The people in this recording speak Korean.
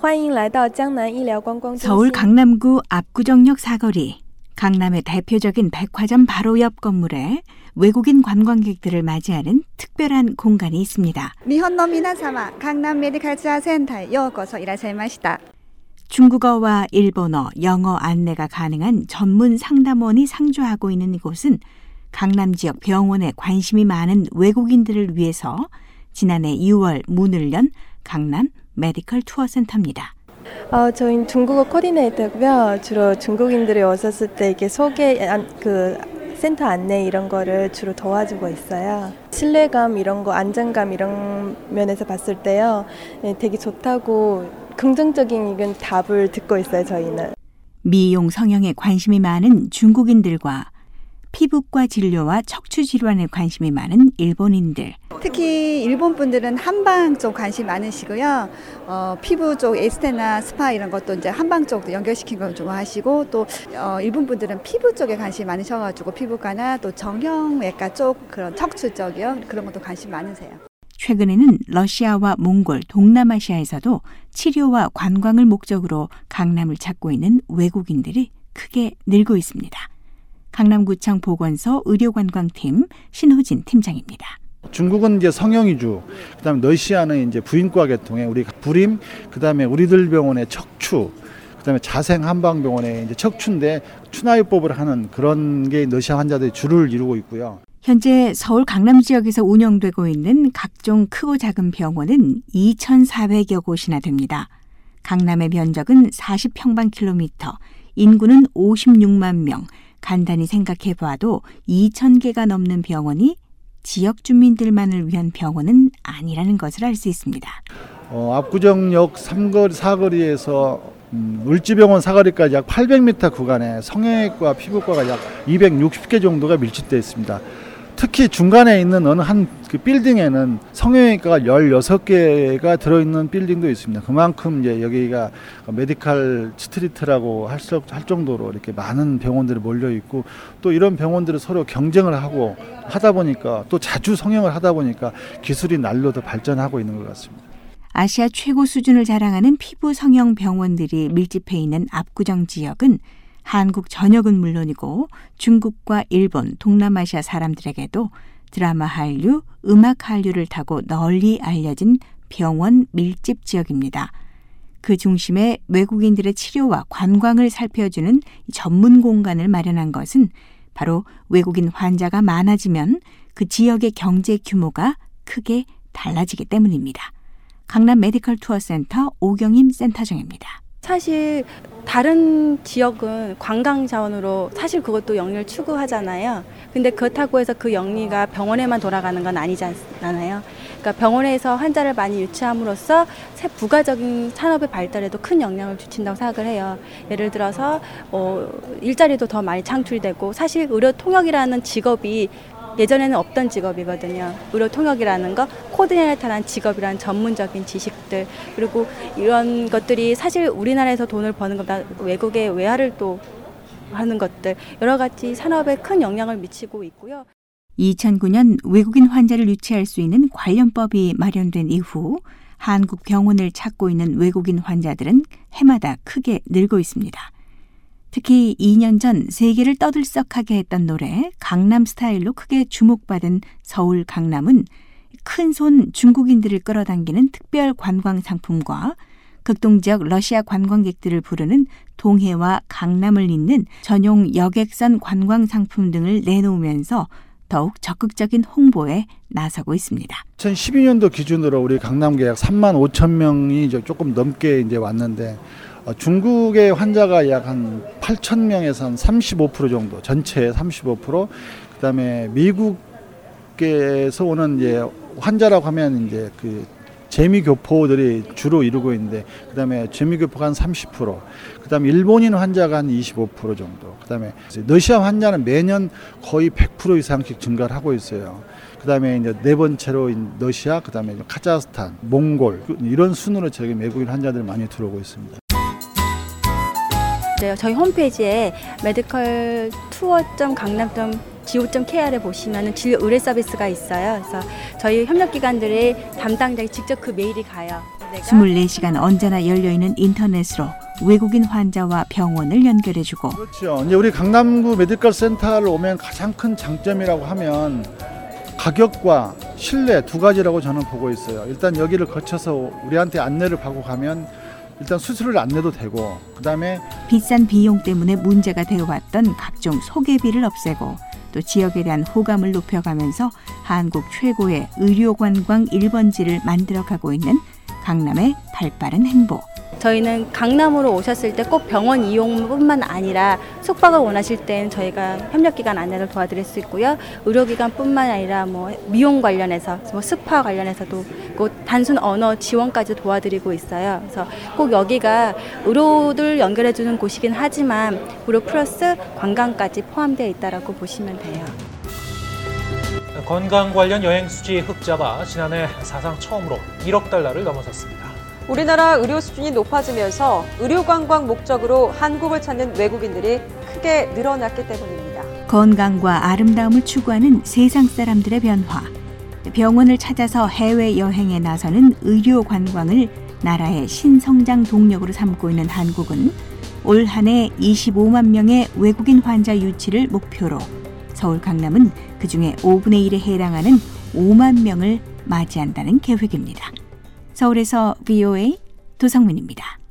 서울 강남구 압구정역 사거리, 강남의 대표적인 백화점 바로 옆 건물에 외국인 관광객들을 맞이하는 특별한 공간이 있습니다. 일본의 미나사마, 강남 메디컬 치아 센터에 요코소 이라시마시다. 중국어와 일본어, 영어 안내가 가능한 전문 상담원이 상주하고 있는 이곳은 강남 지역 병원에 관심이 많은 외국인들을 위해서 지난해 2월 문을 연 강남 메디컬 투어 센터입니다. 저희는 중국어 코디네이터고요. 주로 중국인들이 오셨을 때 이렇게 센터 안내 이런 거를 주로 도와주고 있어요. 신뢰감 이런 거, 안정감 이런 면에서 봤을 때요. 되게 좋다고 긍정적인 이런 답을 듣고 있어요, 저희는. 미용 성형에 관심이 많은 중국인들과 피부과 진료와 척추 질환에 관심이 많은 일본인들. 특히 일본 분들은 한방 쪽 관심 많으시고요. 피부 쪽 에스테나 스파 이런 것도 이제 한방 쪽도 연결시킨 걸 좋아하시고 또 일본 분들은 피부 쪽에 관심이 많으셔가지고 피부과나 또 정형외과 쪽 그런 척추 쪽이요. 그런 것도 관심 많으세요. 최근에는 러시아와 몽골, 동남아시아에서도 치료와 관광을 목적으로 강남을 찾고 있는 외국인들이 크게 늘고 있습니다. 강남구청 보건소 의료관광팀 신호진 팀장입니다. 중국은 이제 성형 위주, 그다음에 러시아는 이제 부인과 계통에 우리 불임, 그다음에 우리들 병원의 척추, 그다음에 자생 한방병원의 이제 척추인데 추나요법을 하는 그런 게 러시아 환자들이 주를 이루고 있고요. 현재 서울 강남 지역에서 운영되고 있는 각종 크고 작은 병원은 2,400여 곳이나 됩니다. 강남의 면적은 40평방킬로미터, 인구는 56만 명. 간단히 생각해 봐도 2,000개가 넘는 병원이 지역 주민들만을 위한 병원은 아니라는 것을 알 수 있습니다. 압구정역 4거리에서 을지병원 사거리까지 약 800m 구간에 성형외과, 피부과가 약 260개 정도가 밀집되어 있습니다. 특히 중간에 있는 어느 한 그 빌딩에는 성형외과가 16개가 들어있는 빌딩도 있습니다. 그만큼 이제 여기가 메디컬 스트리트라고 할 정도로 이렇게 많은 병원들이 몰려 있고 또 이런 병원들을 서로 경쟁을 하다 보니까 또 자주 성형을 하다 보니까 기술이 날로 더 발전하고 있는 것 같습니다. 아시아 최고 수준을 자랑하는 피부 성형 병원들이 밀집해 있는 압구정 지역은 한국 전역은 물론이고 중국과 일본, 동남아시아 사람들에게도 드라마 한류, 음악 한류를 타고 널리 알려진 병원 밀집 지역입니다. 그 중심에 외국인들의 치료와 관광을 살펴주는 전문 공간을 마련한 것은 바로 외국인 환자가 많아지면 그 지역의 경제 규모가 크게 달라지기 때문입니다. 강남 메디컬 투어 센터 오경임 센터장입니다. 사실 다른 지역은 관광 자원으로 사실 그것도 영리를 추구하잖아요. 근데 그렇다고 해서 그 영리가 병원에만 돌아가는 건 아니잖아요. 그러니까 병원에서 환자를 많이 유치함으로써 부가적인 산업의 발달에도 큰 영향을 미친다고 생각을 해요. 예를 들어서 일자리도 더 많이 창출되고 사실 의료 통역이라는 직업이 예전에는 없던 직업이거든요. 의료 통역이라는 거, 코디네이터라는 직업이라는 전문적인 지식들, 그리고 이런 것들이 사실 우리나라에서 돈을 버는 것보다 외국에 외화를 또 하는 것들, 여러 가지 산업에 큰 영향을 미치고 있고요. 2009년 외국인 환자를 유치할 수 있는 관련법이 마련된 이후 한국 병원을 찾고 있는 외국인 환자들은 해마다 크게 늘고 있습니다. 특히 2년 전 세계를 떠들썩하게 했던 노래 강남 스타일로 크게 주목받은 서울 강남은 큰손 중국인들을 끌어당기는 특별 관광 상품과 극동지역 러시아 관광객들을 부르는 동해와 강남을 잇는 전용 여객선 관광 상품 등을 내놓으면서 더욱 적극적인 홍보에 나서고 있습니다. 2012년도 기준으로 우리 강남계 약 3만 5천 명이 조금 넘게 이제 왔는데 중국의 환자가 약 한 8천 명에서 한 35% 정도, 전체의 35%. 그다음에 미국에서 오는 이제 환자라고 하면 이제 그 재미교포들이 주로 이루고 있는데, 그다음에 재미교포가 한 30%, 그다음에 일본인 환자가 한 25% 정도, 그다음에 러시아 환자는 매년 거의 100% 이상씩 증가를 하고 있어요. 그다음에 이제 네 번째로 러시아, 그다음에 카자흐스탄, 몽골 이런 순으로 저기 외국인 환자들 많이 들어오고 있습니다. 저희 홈페이지에 메디컬 투어.강남.go.kr에 보시면은 진료 의뢰 서비스가 있어요. 그래서 저희 협력기관들의 담당자가 직접 그 메일이 가요. 24시간 언제나 열려있는 인터넷으로 외국인 환자와 병원을 연결해주고 그렇죠. 이제 우리 강남구 메디컬 센터를 오면 가장 큰 장점이라고 하면 가격과 신뢰 두 가지라고 저는 보고 있어요. 일단 여기를 거쳐서 우리한테 안내를 받고 가면 일단 수술을 안 내도 되고 그다음에 비싼 비용 때문에 문제가 되어왔던 각종 소개비를 없애고 또 지역에 대한 호감을 높여가면서 한국 최고의 의료관광 1번지를 만들어가고 있는 강남의 발빠른 행보. 저희는 강남으로 오셨을 때 꼭 병원 이용뿐만 아니라 숙박을 원하실 땐 저희가 협력기관 안내를 도와드릴 수 있고요. 의료기관뿐만 아니라 뭐 미용 관련해서, 뭐 스파 관련해서도 꼭 단순 언어 지원까지 도와드리고 있어요. 그래서 꼭 여기가 의료를 연결해주는 곳이긴 하지만 의료 플러스 관광까지 포함되어 있다라고 보시면 돼요. 건강 관련 여행 수지 흑자가 지난해 사상 처음으로 1억 달러를 넘어섰습니다. 우리나라 의료 수준이 높아지면서 의료 관광 목적으로 한국을 찾는 외국인들이 크게 늘어났기 때문입니다. 건강과 아름다움을 추구하는 세상 사람들의 변화. 병원을 찾아서 해외 여행에 나서는 의료 관광을 나라의 신성장 동력으로 삼고 있는 한국은 올 한 해 25만 명의 외국인 환자 유치를 목표로 서울 강남은 그중에 5분의 1에 해당하는 5만 명을 맞이한다는 계획입니다. 서울에서 VOA 도성민입니다.